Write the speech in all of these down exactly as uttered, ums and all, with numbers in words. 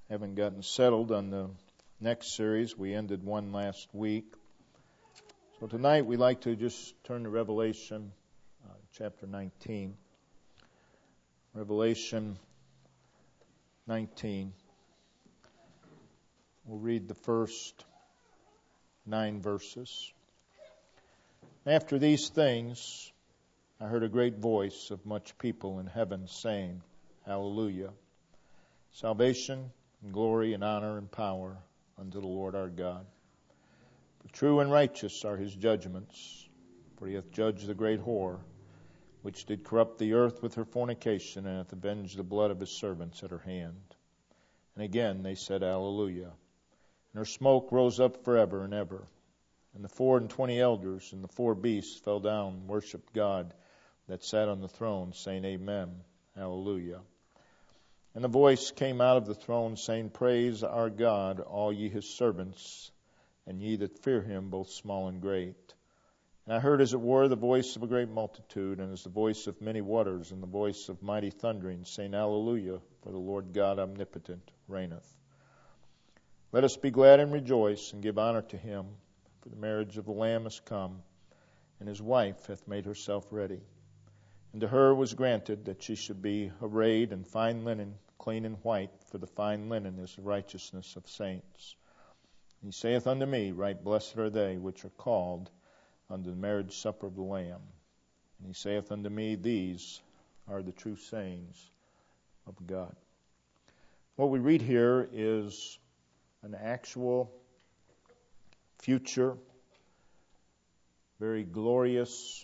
haven't gotten settled on the next series. We ended one last week. So tonight we'd like to just turn to Revelation uh, chapter nineteen. Revelation nineteen. We'll read the first nine verses. After these things, I heard a great voice of much people in heaven saying, Hallelujah! Salvation and glory and honor and power unto the Lord our God. For true and righteous are his judgments, for he hath judged the great whore, which did corrupt the earth with her fornication, and hath avenged the blood of his servants at her hand. And again they said, Hallelujah! And her smoke rose up forever and ever. And the four and twenty elders and the four beasts fell down and worshipped God that sat on the throne, saying, Amen, Hallelujah. And a voice came out of the throne, saying, Praise our God, all ye his servants, and ye that fear him, both small and great. And I heard as it were the voice of a great multitude, and as the voice of many waters, and the voice of mighty thundering, saying, Hallelujah, for the Lord God omnipotent reigneth. Let us be glad and rejoice, and give honor to him, for the marriage of the Lamb is come, and his wife hath made herself ready. And to her was granted that she should be arrayed in fine linen, clean and white, for the fine linen is the righteousness of saints. And he saith unto me, Right blessed are they which are called unto the marriage supper of the Lamb. And he saith unto me, These are the true sayings of God. What we read here is an actual, future, very glorious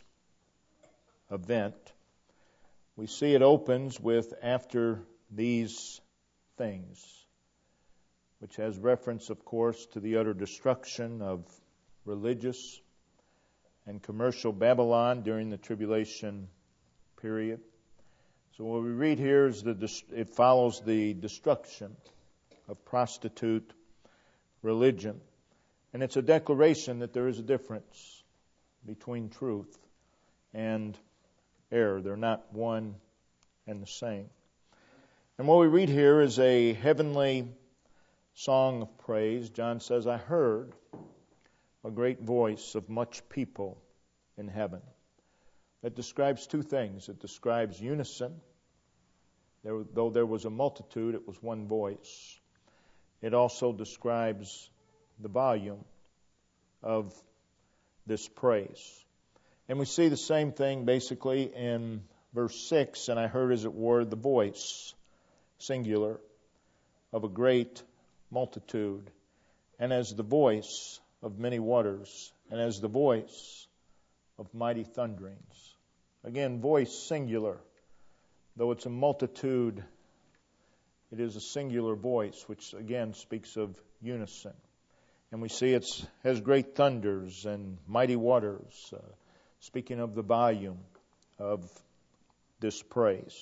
event. We see it opens with after these things, which has reference, of course, to the utter destruction of religious and commercial Babylon during the tribulation period. So what we read here is that it follows the destruction of prostitute religion. And it's a declaration that there is a difference between truth and error. They're not one and the same. And what we read here is a heavenly song of praise. John says, I heard a great voice of much people in heaven. That describes two things. It describes unison. There, though there was a multitude, it was one voice. It also describes the volume of this praise. And we see the same thing basically in verse six, and I heard as it were the voice, singular, of a great multitude, and as the voice of many waters, and as the voice of mighty thunderings. Again, voice singular. Though it's a multitude, it is a singular voice, which again speaks of unison. And we see it has great thunders and mighty waters, uh, speaking of the volume of this praise.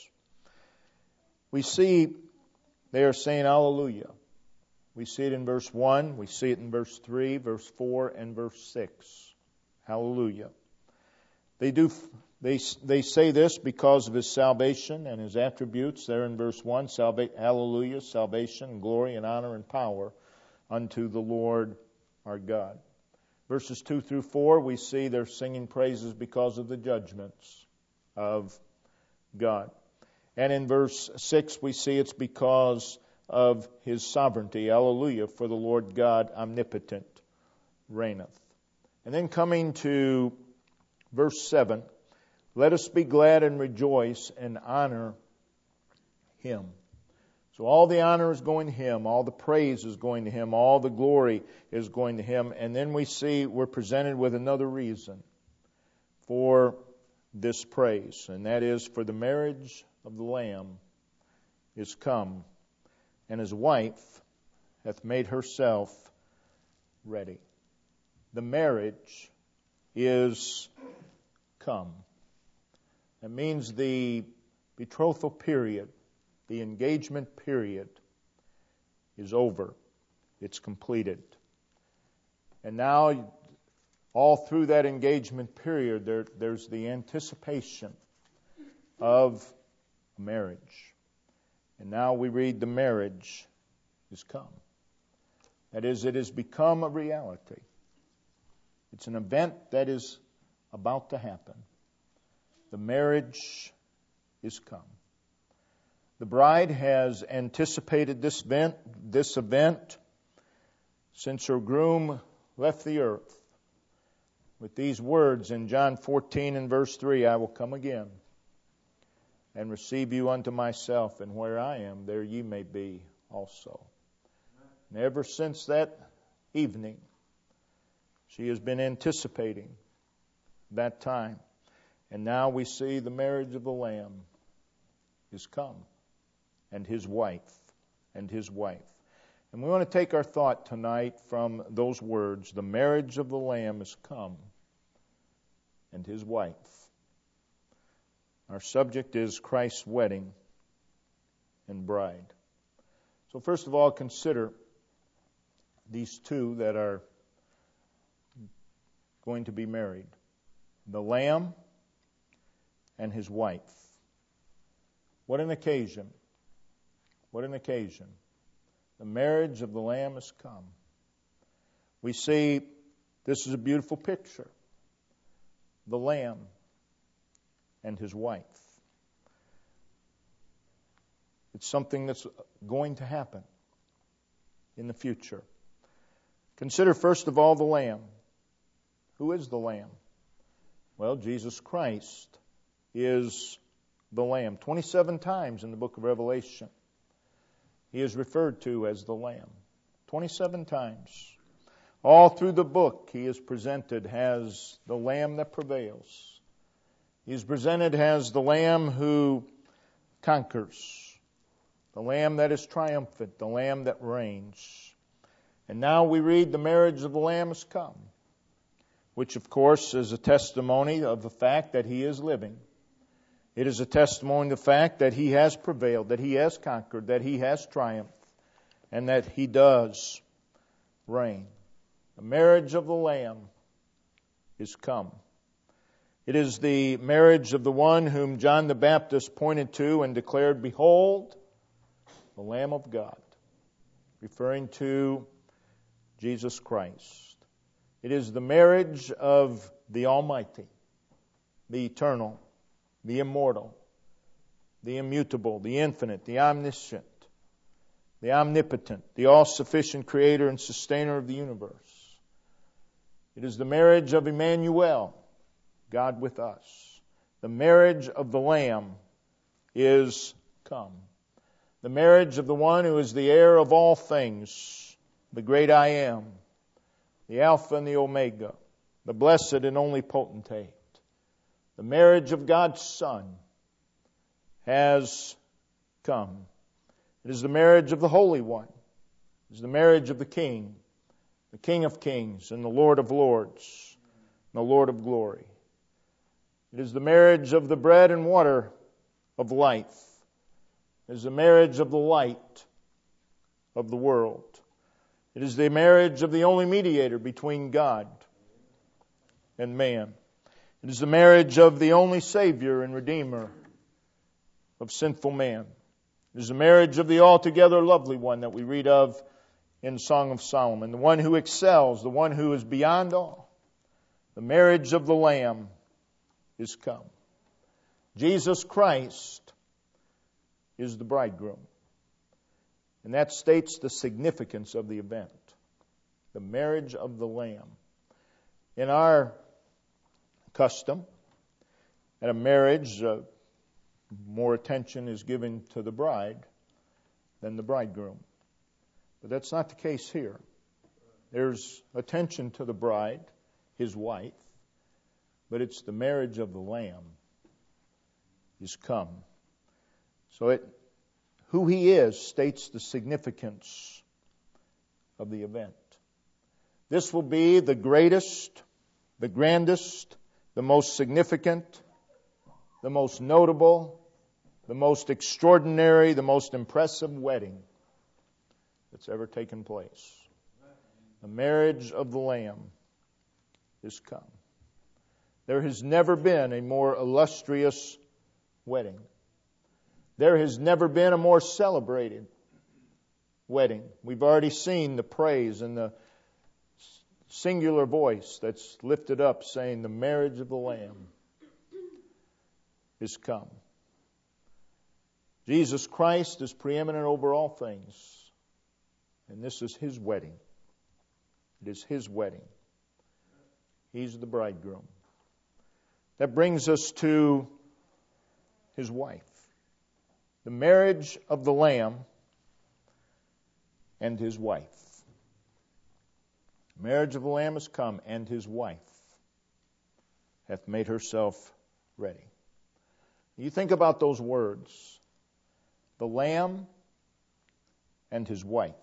We see they are saying Hallelujah. We see it in verse one, we see it in verse three, verse four, and verse six. Hallelujah. They do. They they say this because of his salvation and his attributes. There in verse one, salva- Hallelujah, salvation, glory, and honor and power unto the Lord our God. Verses two through four, we see they're singing praises because of the judgments of God. And in verse six, we see it's because of his sovereignty. Hallelujah, for the Lord God omnipotent reigneth. And then coming to verse seven, let us be glad and rejoice and honor him. So all the honor is going to him, all the praise is going to him, all the glory is going to him. And then we see we're presented with another reason for this praise, and that is for the marriage of the Lamb is come, and his wife hath made herself ready. The marriage is come. That means the betrothal period, the engagement period is over. It's completed. And now, all through that engagement period, there, there's the anticipation of marriage. And now we read the marriage is come. That is, it has become a reality. It's an event that is about to happen. The marriage is come. The bride has anticipated this event, this event since her groom left the earth. With these words in John fourteen and verse three, I will come again and receive you unto myself, and where I am, there ye may be also. And ever since that evening, she has been anticipating that time. And now we see the marriage of the Lamb is come, and his wife, and his wife. And we want to take our thought tonight from those words, the marriage of the Lamb is come, and his wife. Our subject is Christ's wedding and bride. So first of all, consider these two that are going to be married. The Lamb and his wife. What an occasion. What an occasion. The marriage of the Lamb has come. We see this is a beautiful picture. The Lamb and his wife. It's something that's going to happen in the future. Consider first of all the Lamb. Who is the Lamb? Well, Jesus Christ is the Lamb. twenty-seven times in the book of Revelation, he is referred to as the Lamb. twenty-seven times. All through the book, he is presented as the Lamb that prevails. He is presented as the Lamb who conquers, the Lamb that is triumphant, the Lamb that reigns. And now we read the marriage of the Lamb has come, which of course is a testimony of the fact that he is living. It is a testimony of the fact that he has prevailed, that he has conquered, that he has triumphed, and that he does reign. The marriage of the Lamb is come. It is the marriage of the one whom John the Baptist pointed to and declared, "Behold, the Lamb of God," referring to Jesus Christ. It is the marriage of the Almighty, the eternal, the immortal, the immutable, the infinite, the omniscient, the omnipotent, the all-sufficient creator and sustainer of the universe. It is the marriage of Emmanuel, God with us. The marriage of the Lamb is come. The marriage of the one who is the heir of all things, the great I am, the Alpha and the Omega, the blessed and only potentate. The marriage of God's Son has come. It is the marriage of the Holy One. It is the marriage of the King, the King of Kings and the Lord of Lords, and the Lord of Glory. It is the marriage of the bread and water of life. It is the marriage of the light of the world. It is the marriage of the only mediator between God and man. It is the marriage of the only Savior and Redeemer of sinful man. It is the marriage of the altogether lovely one that we read of in Song of Solomon, the one who excels, the one who is beyond all. The marriage of the Lamb is come. Jesus Christ is the bridegroom. And that states the significance of the event. The marriage of the Lamb. In our custom, at a marriage, uh, more attention is given to the bride than the bridegroom. But that's not the case here. There's attention to the bride, his wife, but it's the marriage of the Lamb is come. So it, who he is states the significance of the event. This will be the greatest, the grandest, the most significant, the most notable, the most extraordinary, the most impressive wedding that's ever taken place. The marriage of the Lamb is come. There has never been a more illustrious wedding. There has never been a more celebrated wedding. We've already seen the praise and the singular voice that's lifted up saying the marriage of the Lamb is come. Jesus Christ is preeminent over all things. And this is His wedding. It is His wedding. He's the bridegroom. That brings us to His wife. The marriage of the Lamb and His wife. The marriage of the Lamb has come, and His wife hath made herself ready. You think about those words. The Lamb and His wife.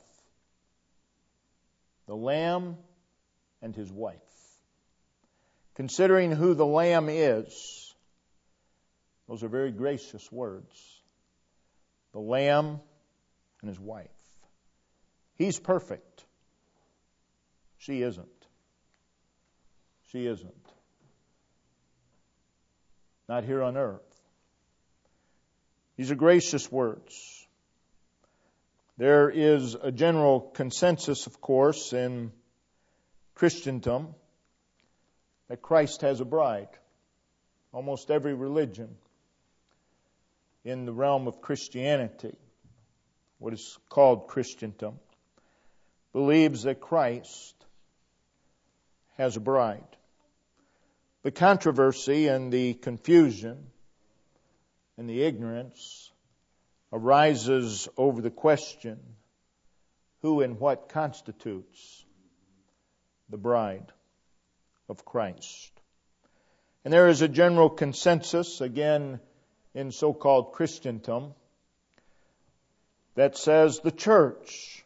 The Lamb and His wife. Considering who the Lamb is, those are very gracious words. The Lamb and His wife. He's perfect. She isn't. She isn't. Not here on earth. These are gracious words. There is a general consensus, of course, in Christendom that Christ has a bride. Almost every religion in the realm of Christianity, what is called Christendom, believes that Christ has a bride. The controversy and the confusion and the ignorance arises over the question, who and what constitutes the bride of Christ? And there is a general consensus, again, in so-called Christendom, that says the church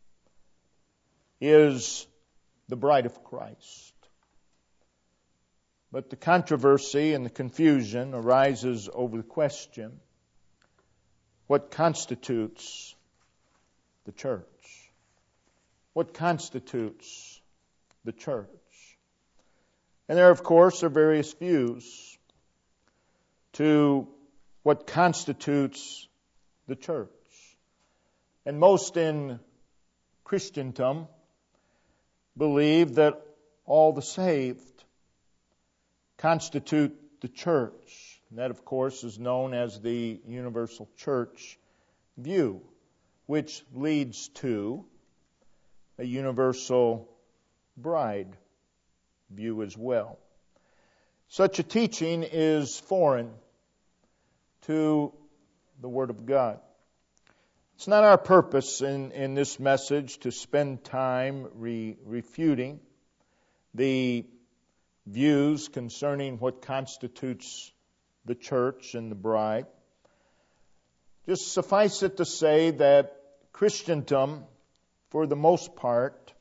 is the bride of Christ. But the controversy and the confusion arises over the question, what constitutes the church? What constitutes the church? And there, of course, are various views to what constitutes the church. And most in Christendom believe that all the saved constitute the church. And that, of course, is known as the universal church view, which leads to a universal bride view as well. Such a teaching is foreign to the Word of God. It's not our purpose in, in this message to spend time re, refuting the views concerning what constitutes the church and the bride. Just suffice it to say that Christendom, for the most part,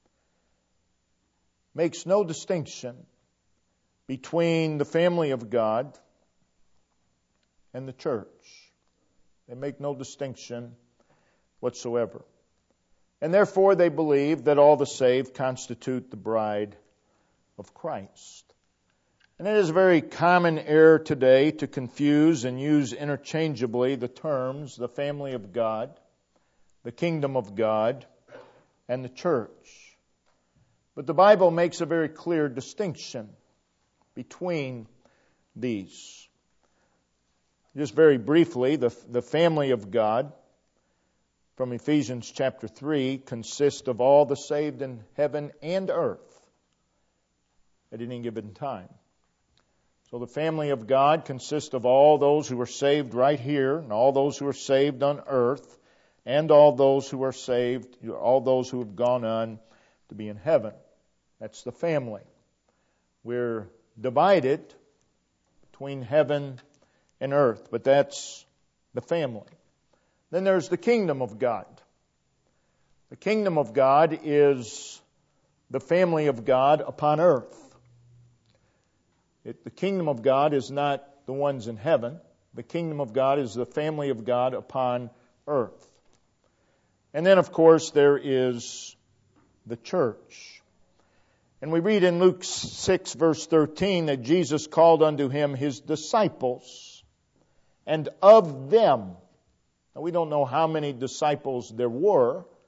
makes no distinction between the family of God and the church. They make no distinction whatsoever. And therefore they believe that all the saved constitute the bride of Christ. And it is a very common error today to confuse and use interchangeably the terms the family of God, the kingdom of God, and the church. But the Bible makes a very clear distinction between these. Just very briefly, the, the family of God from Ephesians chapter three consists of all the saved in heaven and earth at any given time. So the family of God consists of all those who are saved right here, and all those who are saved on earth, and all those who are saved, all those who have gone on to be in heaven. That's the family. We're divided between heaven and earth, but that's the family. Then there's the kingdom of God. The kingdom of God is the family of God upon earth. It, the kingdom of God is not the ones in heaven. The kingdom of God is the family of God upon earth. And then, of course, there is the church. And we read in Luke six, verse thirteen, that Jesus called unto him his disciples, and of them. Now, we don't know how many disciples there were,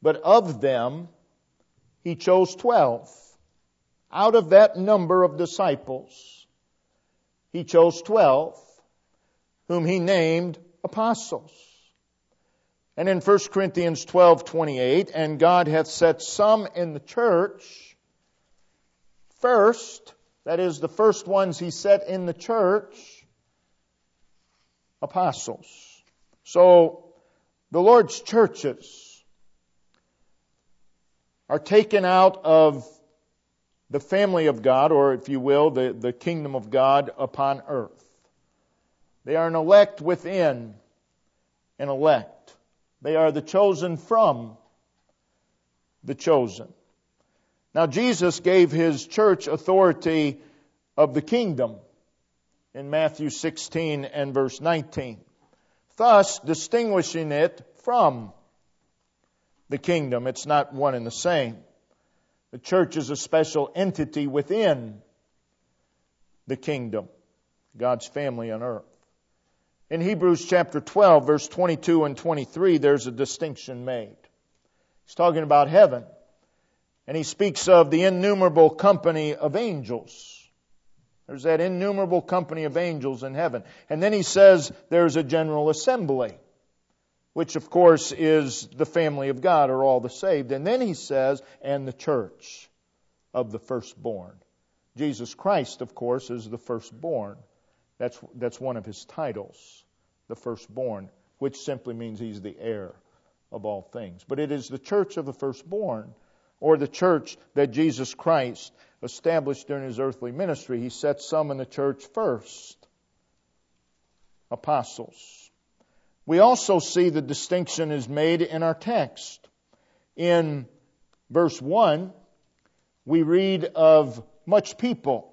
But of them He chose twelve. Out of that number of disciples, He chose twelve, whom He named apostles. And in First Corinthians twelve twenty-eight, and God hath set some in the church first, that is, the first ones He set in the church, apostles. So, the Lord's churches are taken out of the family of God, or if you will, the, the kingdom of God upon earth. They are an elect within an elect. They are the chosen from the chosen. Now, Jesus gave His church authority of the kingdom in Matthew sixteen and verse nineteen, thus distinguishing it from the kingdom. It's not one and the same. The church is a special entity within the kingdom, God's family on earth. In Hebrews chapter twelve, verse twenty-two and twenty-three, there's a distinction made. He's talking about heaven, and he speaks of the innumerable company of angels. There's that innumerable company of angels in heaven. And then he says there's a general assembly, which of course is the family of God, or all the saved. And then he says, and the church of the firstborn. Jesus Christ, of course, is the firstborn. That's, that's one of His titles, the firstborn, which simply means He's the heir of all things. But it is the church of the firstborn, or the church that Jesus Christ established during His earthly ministry. He set some in the church first, apostles. We also see the distinction is made in our text. In verse one, we read of much people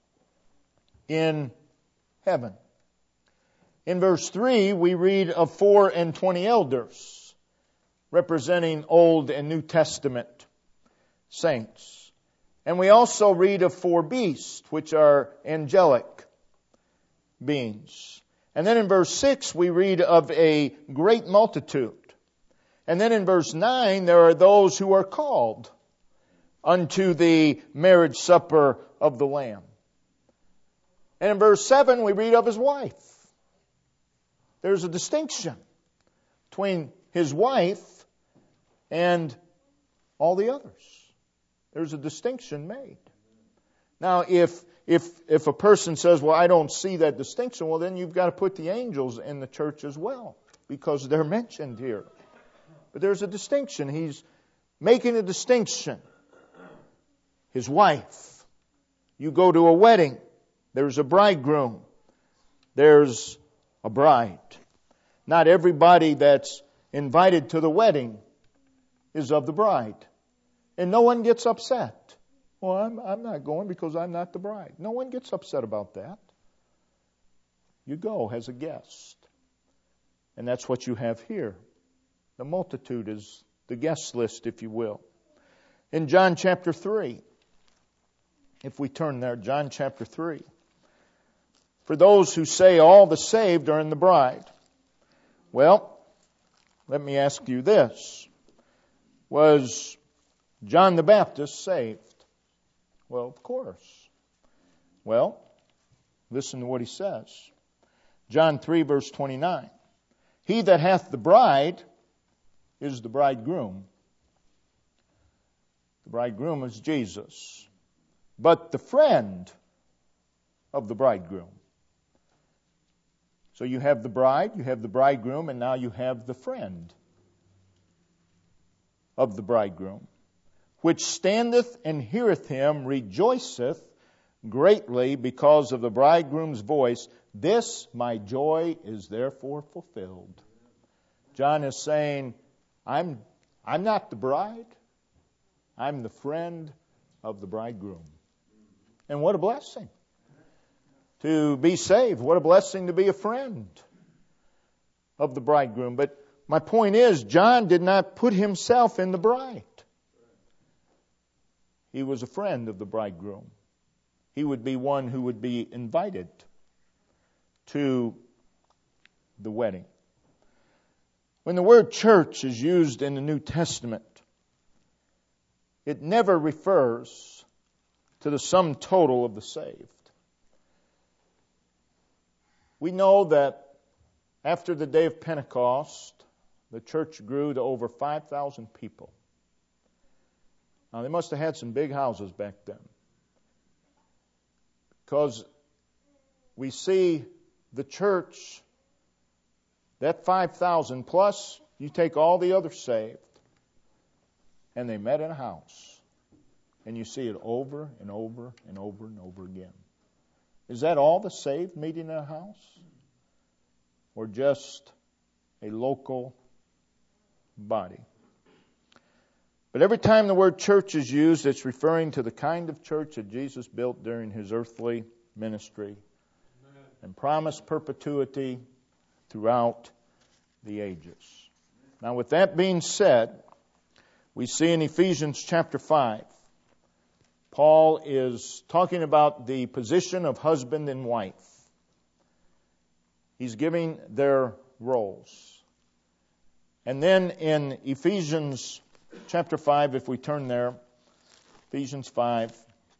in heaven. In verse three, we read of four and twenty elders, representing Old and New Testament saints. And we also read of four beasts, which are angelic beings. And then in verse six, we read of a great multitude. And then in verse nine, there are those who are called unto the marriage supper of the Lamb. And in verse seven, we read of His wife. There's a distinction between His wife and all the others. There's a distinction made. Now, if if if a person says, well, I don't see that distinction, well, then you've got to put the angels in the church as well, because they're mentioned here. But there's a distinction. He's making a distinction. His wife. You go to a wedding, there's a bridegroom. There's a bride. Not everybody that's invited to the wedding is of the bride. And no one gets upset. Well, I'm, I'm not going because I'm not the bride. No one gets upset about that. You go as a guest. And that's what you have here. The multitude is the guest list, if you will. In John chapter three, if we turn there, John chapter three. For those who say all the saved are in the bride. Well, let me ask you this. Was John the Baptist saved? Well, of course. Well, listen to what he says. John three, verse twenty-nine. He that hath the bride is the bridegroom. The bridegroom is Jesus. But the friend of the bridegroom. So you have the bride, you have the bridegroom, and now you have the friend of the bridegroom, which standeth and heareth him, rejoiceth greatly because of the bridegroom's voice. This my joy is therefore fulfilled. John is saying, I'm, I'm not the bride. I'm the friend of the bridegroom. And what a blessing to be saved. What a blessing to be a friend of the bridegroom. But my point is, John did not put himself in the bride. He was a friend of the bridegroom. He would be one who would be invited to the wedding. When the word church is used in the New Testament, it never refers to the sum total of the saved. We know that after the day of Pentecost, the church grew to over five thousand people. Now, they must have had some big houses back then, because we see the church, that five thousand plus, you take all the others saved, and they met in a house. And you see it over and over and over and over again. Is that all the saved meeting in a house? Or just a local body? But every time the word church is used, it's referring to the kind of church that Jesus built during his earthly ministry and promised perpetuity throughout the ages. Now, with that being said, we see in Ephesians chapter five, Paul is talking about the position of husband and wife. He's giving their roles. And then in Ephesians chapter five, if we turn there, Ephesians five,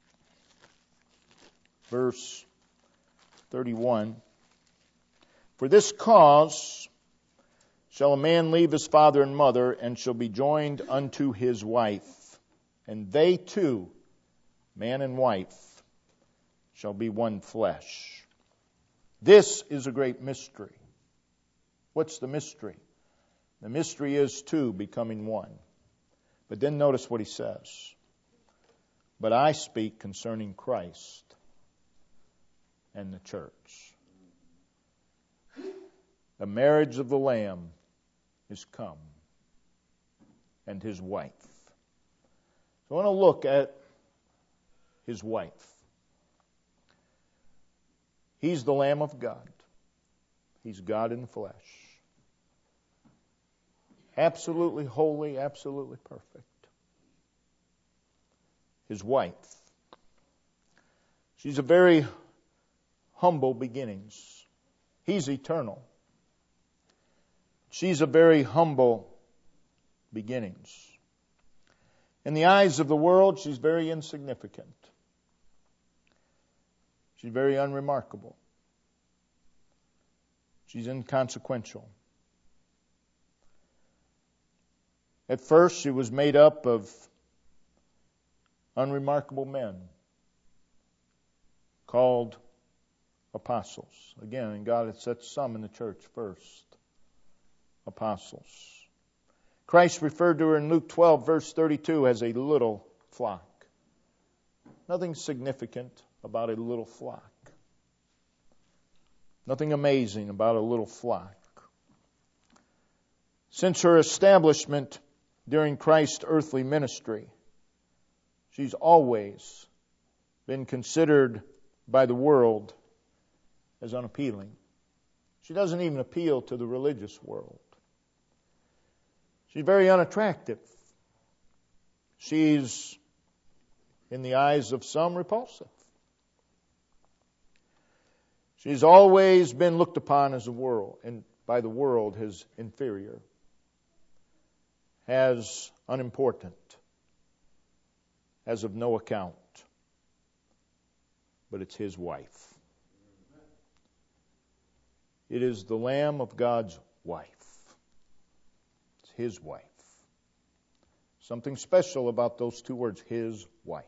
verse thirty-one. For this cause shall a man leave his father and mother, and shall be joined unto his wife, and they two, man and wife, shall be one flesh. This is a great mystery. What's the mystery? The mystery is two becoming one. But then notice what he says. But I speak concerning Christ and the church. The marriage of the Lamb is come, and his wife. So I want to look at his wife. He's the Lamb of God. He's God in the flesh. Absolutely holy, absolutely perfect. His wife. She's a very humble beginnings. He's eternal. She's a very humble beginnings. In the eyes of the world, she's very insignificant. She's very unremarkable. She's inconsequential. At first, she was made up of unremarkable men called apostles. Again, and God had set some in the church first. Apostles. Christ referred to her in Luke twelve, verse thirty-two, as a little flock. Nothing significant about a little flock. Nothing amazing about a little flock. Since her establishment during Christ's earthly ministry, she's always been considered by the world as unappealing. She doesn't even appeal to the religious world. She's very unattractive. She's, in the eyes of some, repulsive. She's always been looked upon as a world, and by the world as inferior, as unimportant, as of no account. But it's his wife. It is the Lamb of God's wife. It's his wife. Something special about those two words, his wife.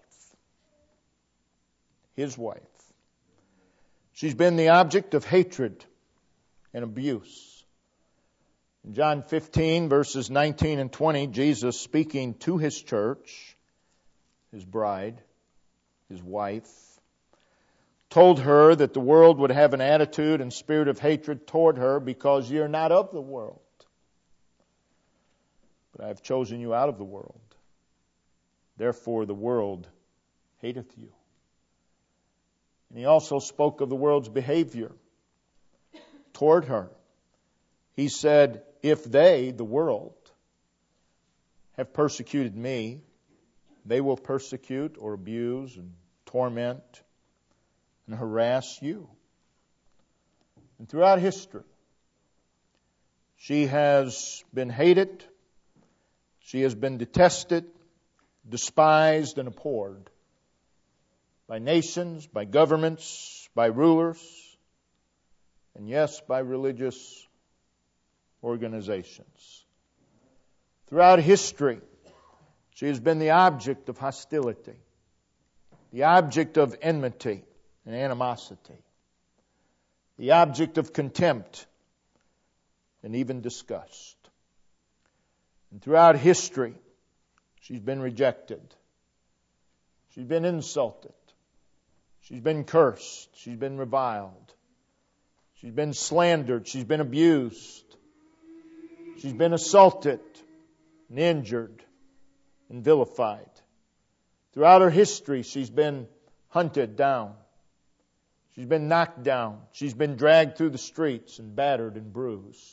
His wife. She's been the object of hatred and abuse. In John fifteen, verses nineteen and twenty, Jesus, speaking to his church, his bride, his wife, told her that the world would have an attitude and spirit of hatred toward her because you're not of the world. But I have chosen you out of the world. Therefore the world hateth you. And he also spoke of the world's behavior toward her. He said, if they, the world, have persecuted me, they will persecute or abuse and torment and harass you. And throughout history, She has been hated. She has been detested, despised, and abhorred by nations, by governments, by rulers, and yes, by religious organizations. Throughout history, she has been the object of hostility, the object of enmity and animosity, the object of contempt and even disgust. And throughout history, she's been rejected. She's been insulted. She's been cursed. She's been reviled. She's been slandered. She's been abused. She's been assaulted and injured and vilified. Throughout her history, she's been hunted down. She's been knocked down. She's been dragged through the streets and battered and bruised.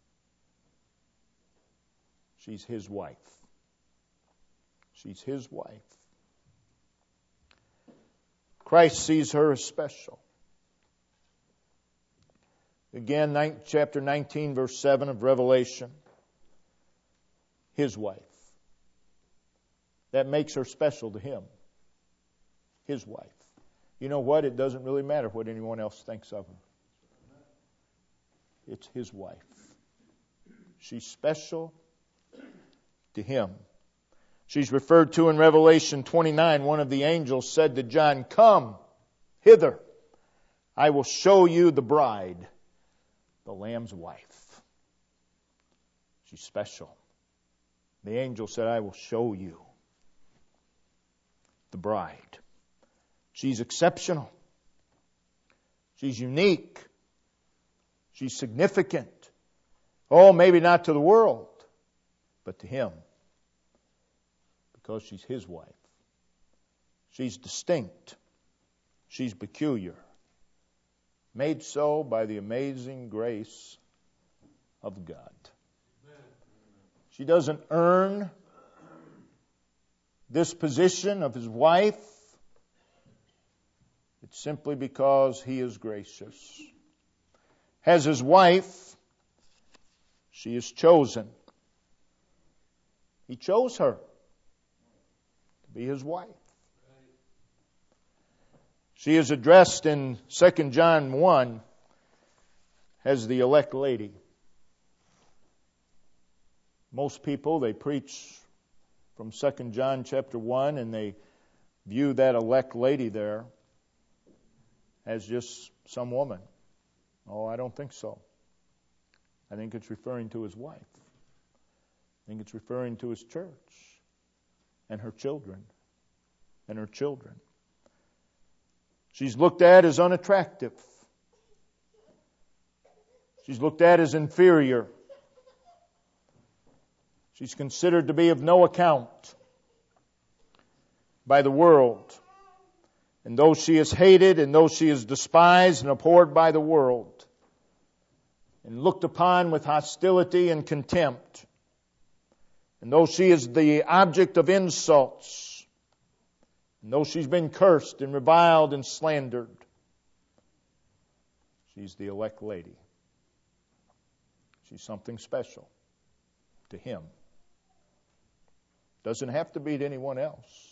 She's his wife. She's his wife. Christ sees her as special. Again, chapter nineteen, verse seven of Revelation. His wife. That makes her special to him. His wife. You know what? It doesn't really matter what anyone else thinks of her. It's his wife. She's special to him. She's referred to in Revelation twenty-nine. One of the angels said to John, "Come hither. I will show you the bride, the Lamb's wife." She's special. The angel said, "I will show you the bride." She's exceptional. She's unique. She's significant. Oh, maybe not to the world, but to him. Because she's his wife. She's distinct. She's peculiar. Made so by the amazing grace of God. She doesn't earn this position of his wife. It's simply because he is gracious. As his wife, she is chosen. He chose her to be his wife. She is addressed in Second John one as the elect lady. Most people, they preach from Second John chapter one, and they view that elect lady there as just some woman. Oh, I don't think so. I think it's referring to his wife. I think it's referring to his church and her children and her children. She's looked at as unattractive. She's looked at as inferior. She's considered to be of no account by the world. And though she is hated, and though she is despised and abhorred by the world, and looked upon with hostility and contempt, and though she is the object of insults, and though she's been cursed and reviled and slandered, she's the elect lady. She's something special to him. Doesn't have to be to anyone else.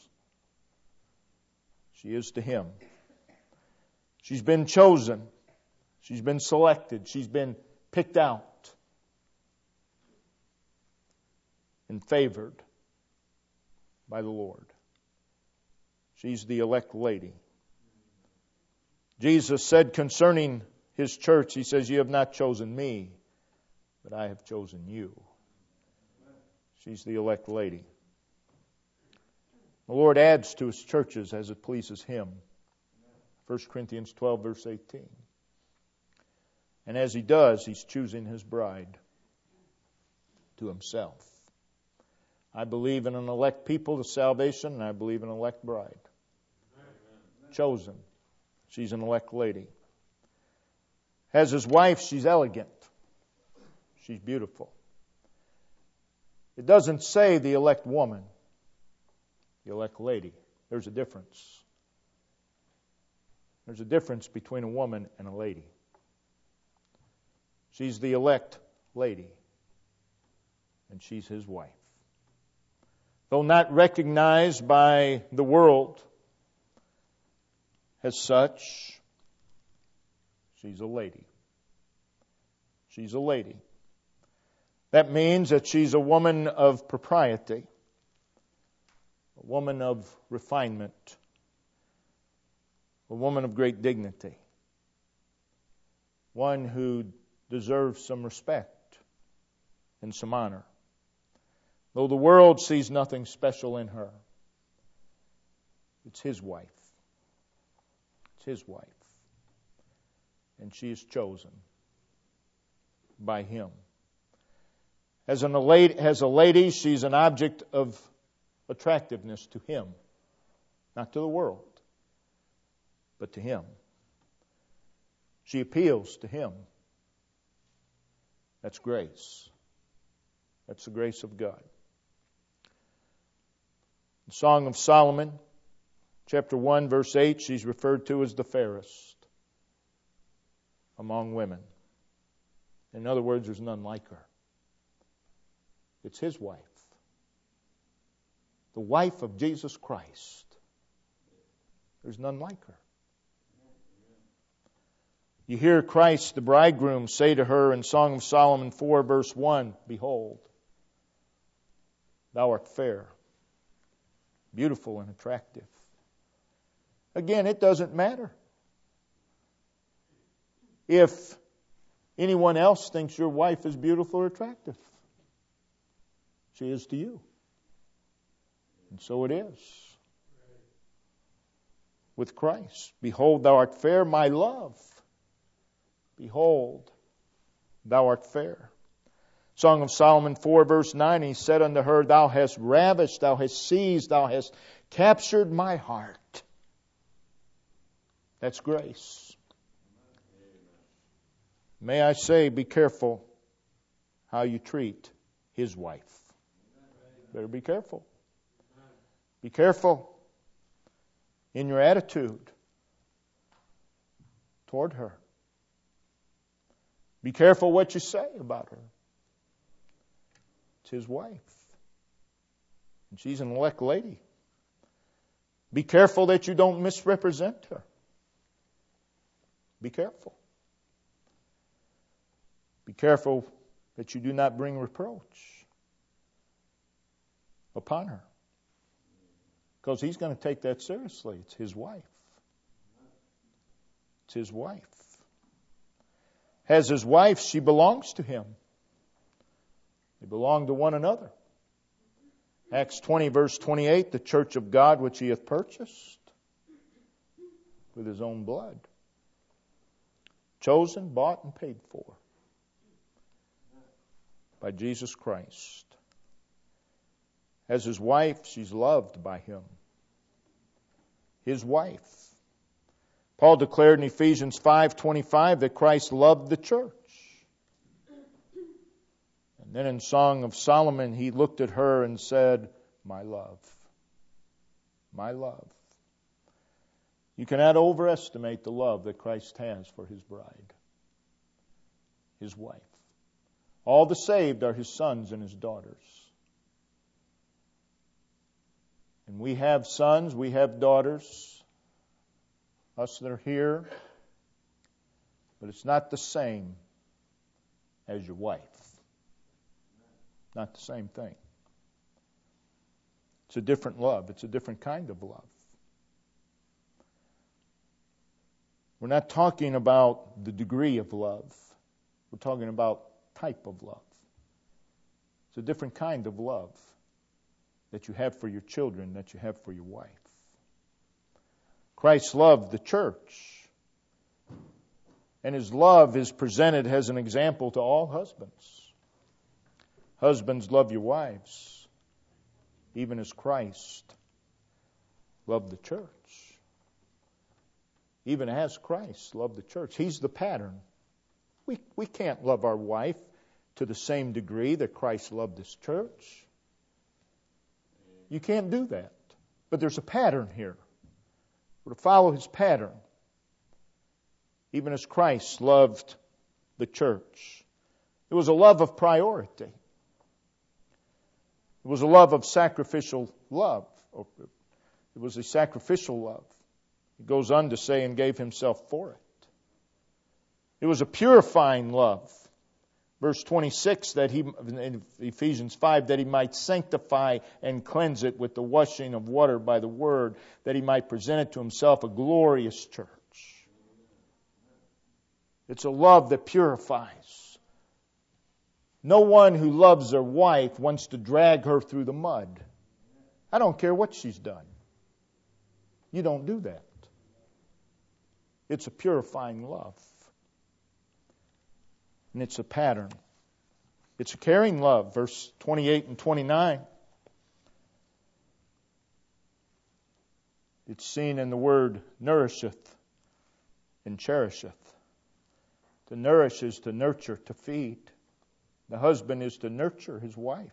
She is to him. She's been chosen. She's been selected. She's been picked out and favored by the Lord. She's the elect lady. Jesus said concerning his church, he says, "You have not chosen me, but I have chosen you." She's the elect lady. The Lord adds to his churches as it pleases him. First Corinthians twelve, verse eighteen. And as he does, he's choosing his bride to himself. I believe in an elect people to salvation, and I believe in an elect bride. Amen. Chosen. She's an elect lady. As his wife, she's elegant. She's beautiful. It doesn't say the elect woman. The elect lady. There's a difference. There's a difference between a woman and a lady. She's the elect lady. and she's his wife. Though not recognized by the world as such, she's a lady. She's a lady. That means that she's a woman of propriety, a woman of refinement, a woman of great dignity, one who deserves some respect and some honor. Though the world sees nothing special in her, it's his wife. It's his wife. And she is chosen by him. As, an, as a lady, she's an object of attractiveness to him. Not to the world, but to him. She appeals to him. That's grace. That's the grace of God. The Song of Solomon, chapter one, verse eight, she's referred to as the fairest among women. In other words, there's none like her. It's his wife. The wife of Jesus Christ. There's none like her. You hear Christ, the bridegroom, say to her in Song of Solomon four, verse one, Behold, thou art fair, beautiful and attractive. Again, it doesn't matter if anyone else thinks your wife is beautiful or attractive. She is to you. And so it is with Christ. Behold, thou art fair, my love. Behold, thou art fair. Song of Solomon four, verse nine, he said unto her, Thou hast ravished, thou hast seized, thou hast captured my heart. That's grace. May I say, be careful how you treat his wife. Better be careful. Be careful in your attitude toward her. Be careful what you say about her. It's his wife. And she's an elect lady. Be careful that you don't misrepresent her. Be careful. Be careful that you do not bring reproach upon her. Because he's going to take that seriously. It's his wife. It's his wife. As his wife, she belongs to him. They belong to one another. Acts twenty, verse twenty-eight, the church of God which he hath purchased with his own blood. Chosen, bought, and paid for by Jesus Christ. As his wife, she's loved by him. His wife. Paul declared in Ephesians five twenty-five that Christ loved the church. And then in Song of Solomon, he looked at her and said, My love. My love. You cannot overestimate the love that Christ has for his bride, his wife. All the saved are his sons and his daughters. And we have sons, we have daughters, us that are here, but it's not the same as your wife. Not the same thing. It's a different love. It's a different kind of love. We're not talking about the degree of love. We're talking about type of love. It's a different kind of love that you have for your children, that you have for your wife. Christ loved the church. And his love is presented as an example to all husbands. Husbands, love your wives, even as Christ loved the church. Even as Christ loved the church. He's the pattern. We, we can't love our wife to the same degree that Christ loved this church. You can't do that. But there's a pattern here. We're to follow his pattern. Even as Christ loved the church. It was a love of priority. It was a love of sacrificial love. It was a sacrificial love. He goes on to say, and gave himself for it. It was a purifying love. Verse twenty-six, that he, in Ephesians five, that he might sanctify and cleanse it with the washing of water by the word, that he might present it to himself a glorious church. It's a love that purifies. No one who loves their wife wants to drag her through the mud. I don't care what she's done. You don't do that. It's a purifying love. And it's a pattern. It's a caring love. Verse twenty-eight and twenty-nine. It's seen in the word nourisheth and cherisheth. To nourish is to nurture, to feed. The husband is to nurture his wife.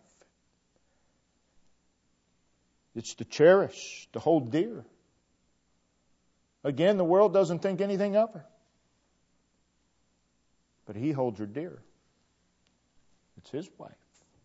It's to cherish, to hold dear. Again, the world doesn't think anything of her. But he holds her dear. It's his wife.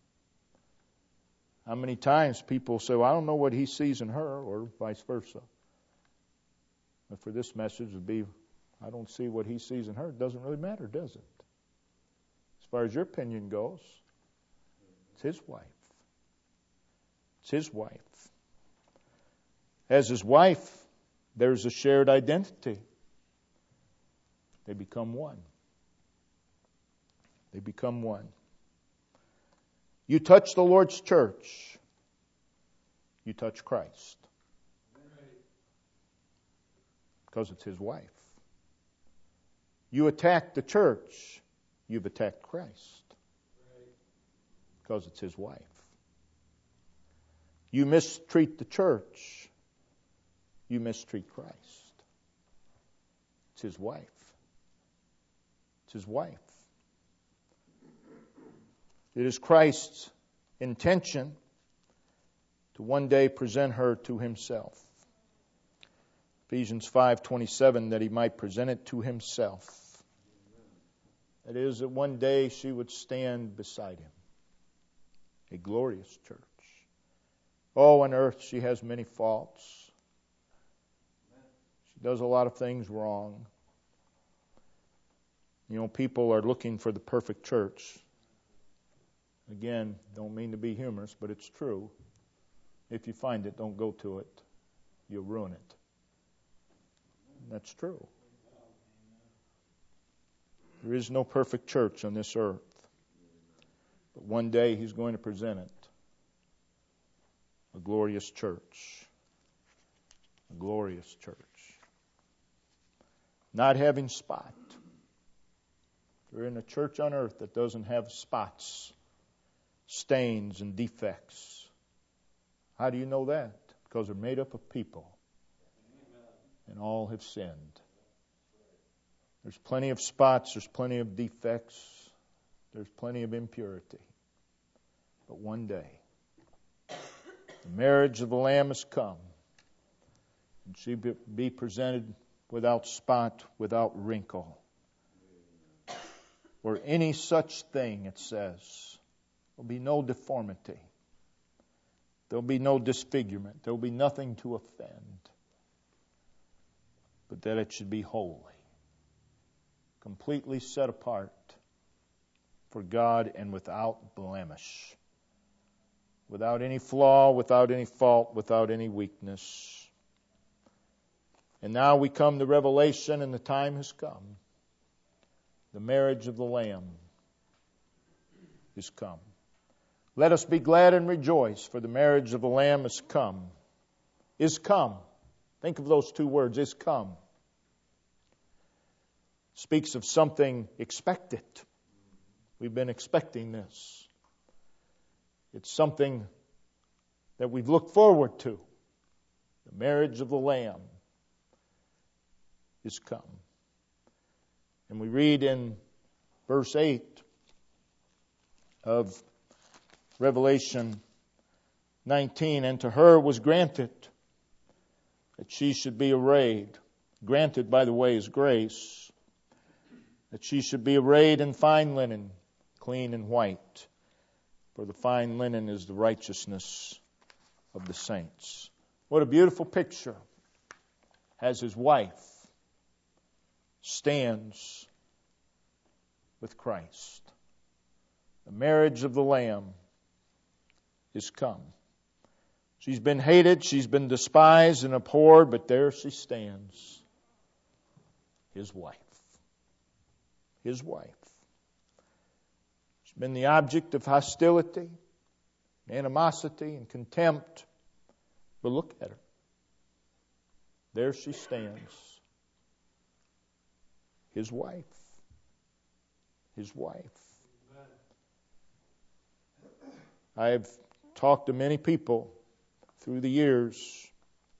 How many times people say, well, I don't know what he sees in her, or vice versa. But for this message, it would be, I don't see what he sees in her. It doesn't really matter, does it? As far as your opinion goes, it's his wife. It's his wife. As his wife, there's a shared identity. They become one. They become one. You touch the Lord's church, you touch Christ. Because it's his wife. You attack the church, you've attacked Christ. Because it's his wife. You mistreat the church, you mistreat Christ. It's his wife. It's his wife. It is Christ's intention to one day present her to himself. Ephesians five twenty-seven, that he might present it to himself. That is, that one day she would stand beside him. A glorious church. Oh, on earth she has many faults. She does a lot of things wrong. You know, people are looking for the perfect church. Again, don't mean to be humorous, but it's true. If you find it, don't go to it. You'll ruin it. That's true. There is no perfect church on this earth. But one day he's going to present it. A glorious church. A glorious church. Not having spot. We're in a church on earth that doesn't have spots, stains, and defects. How do you know that? Because they're made up of people. And all have sinned. There's plenty of spots, there's plenty of defects, there's plenty of impurity. But one day, the marriage of the Lamb has come. And she be presented without spot, without wrinkle. Or any such thing, it says. There'll be no deformity. There'll be no disfigurement. There'll be nothing to offend. But that it should be holy. Completely set apart for God and without blemish. Without any flaw, without any fault, without any weakness. And now we come to Revelation, and the time has come. The marriage of the Lamb is come. Let us be glad and rejoice, for the marriage of the Lamb is come. Is come. Think of those two words, is come. Speaks of something expected. We've been expecting this. It's something that we've looked forward to. The marriage of the Lamb is come. And we read in verse eight of Revelation nineteen, and to her was granted that she should be arrayed. Granted, by the way, is grace. That she should be arrayed in fine linen, clean and white. For the fine linen is the righteousness of the saints. What a beautiful picture. As his wife stands with Christ. The marriage of the Lamb is come. She's been hated, she's been despised and abhorred, but there she stands. His wife. His wife. She's been the object of hostility, animosity, and contempt. But look at her. There she stands. His wife. His wife. I've talked to many people through the years,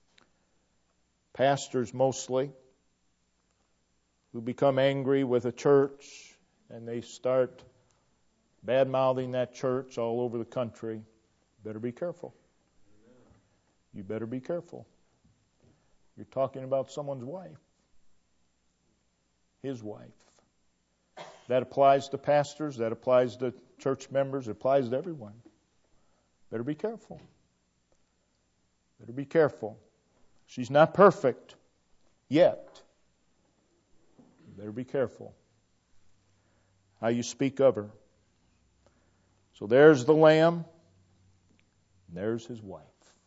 pastors mostly, who become angry with a church and they start bad-mouthing that church all over the country. Better be careful. You better be careful. You're talking about someone's wife. His wife. That applies to pastors. That applies to church members. It applies to everyone. Better be careful. Better be careful. She's not perfect yet. Better be careful how you speak of her. So there's the Lamb. And there's his wife.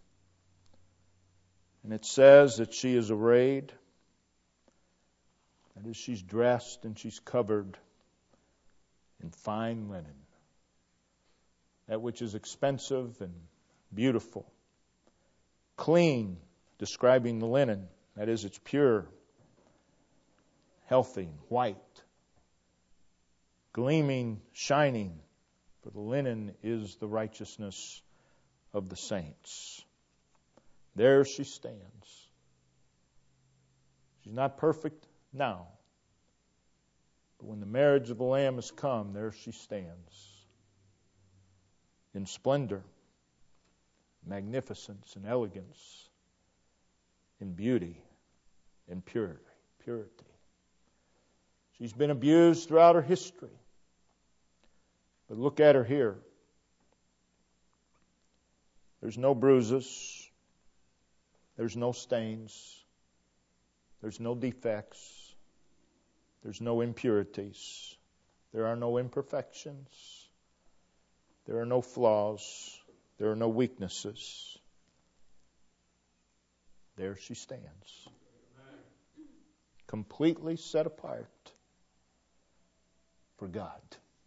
And it says that she is arrayed. That is, she's dressed and she's covered in fine linen. That which is expensive and beautiful. Clean, describing the linen. That is, it's pure, healthy, white, gleaming, shining. For the linen is the righteousness of the saints. There she stands. She's not perfect now. But when the marriage of the Lamb has come, there she stands. In splendor, magnificence, and elegance, in beauty, and purity. Purity. She's been abused throughout her history. But look at her here. There's no bruises. There's no stains. There's no defects. There's no impurities. There are no imperfections. There are no flaws. There are no weaknesses. There she stands. Completely set apart for God.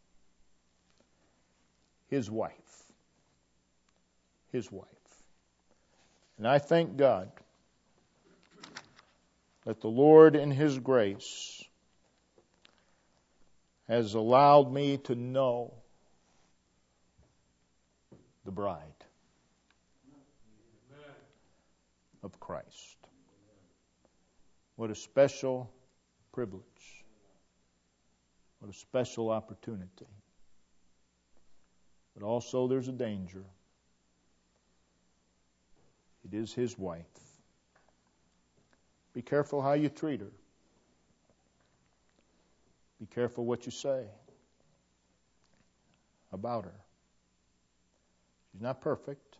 His wife. His wife. And I thank God that the Lord in His grace has allowed me to know the bride of Christ. What a special privilege. What a special opportunity. But also there's a danger. It is His wife. Be careful how you treat her. Be careful what you say about her. She's not perfect.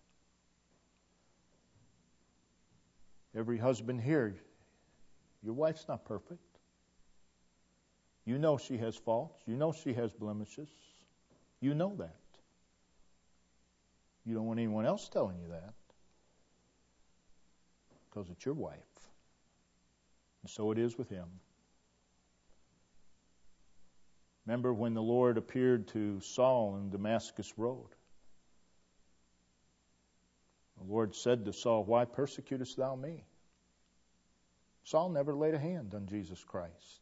Every husband here, your wife's not perfect. You know she has faults. You know she has blemishes. You know that. You don't want anyone else telling you that. Because it's your wife. And so it is with Him. Remember when the Lord appeared to Saul in Damascus Road? The Lord said to Saul, "Why persecutest thou me?" Saul never laid a hand on Jesus Christ.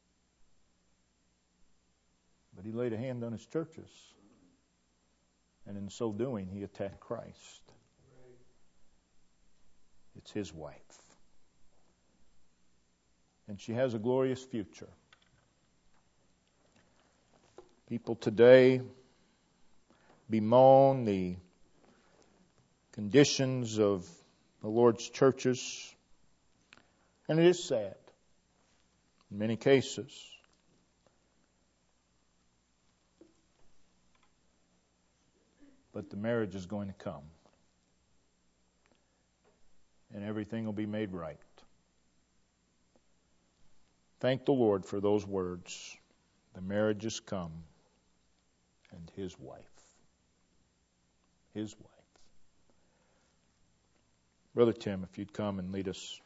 But he laid a hand on his churches. And in so doing, he attacked Christ. It's his wife. And she has a glorious future. People today bemoan the conditions of the Lord's churches. And it is sad in many cases. but the marriage is going to come. And everything will be made right. Thank the Lord for those words. The marriage has come, and his wife. His wife. Brother Tim, if you'd come and lead us